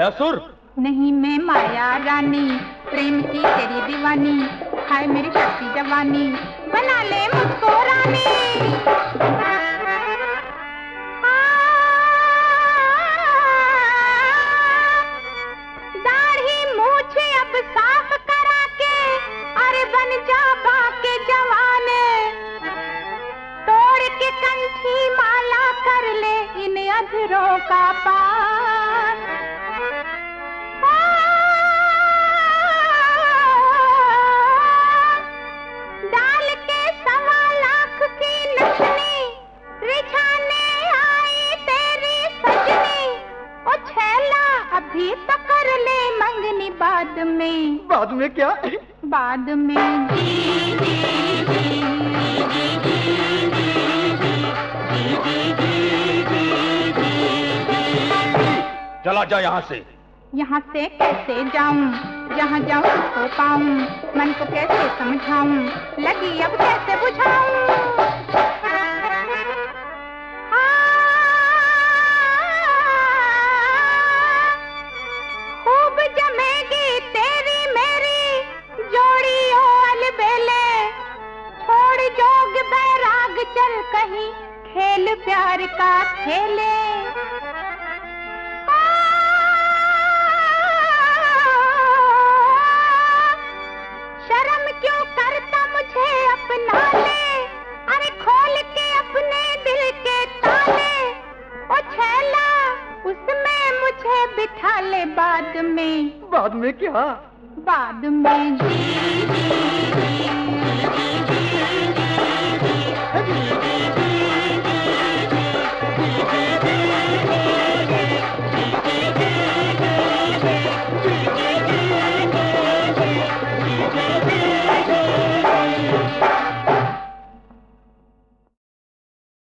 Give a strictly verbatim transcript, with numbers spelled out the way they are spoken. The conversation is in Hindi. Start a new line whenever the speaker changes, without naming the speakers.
मायासुर?
नहीं, मैं माया रानी, प्रेम की तेरी दीवानी, हाय मेरी शक्ति जवानी, बना ले मुझको रानी। दाढ़ी मूछ अब साफ करा के, अरे बन जा बाके जवान, तोड़ के कंठी माला कर ले इन अधरों का पान। डाल के सवा लाख की नथनी, रिझाने आई तेरी सजनी, ओ छैला अभी तो कर ले मंगनी बाद में।
बाद में क्या?
बाद में जी जी जी
चला जा यहाँ से।
यहाँ से कैसे जाऊँ, जहाँ जाऊँ उसको पाऊँ, मन को कैसे समझाऊँ, लगी अब कैसे बुझाऊँ। खूब जमेगी तेरी मेरी जोड़ी ओ अलबेले, छोड़ जोग बैराग चल कहीं खेल प्यार का खेले। शर्म क्यों करता मुझे अपना ले, अरे खोल के अपने दिल के ताले, ओ छैला उसमें मुझे बिठा ले बाद में।
बाद में क्या?
बाद में जी जी जी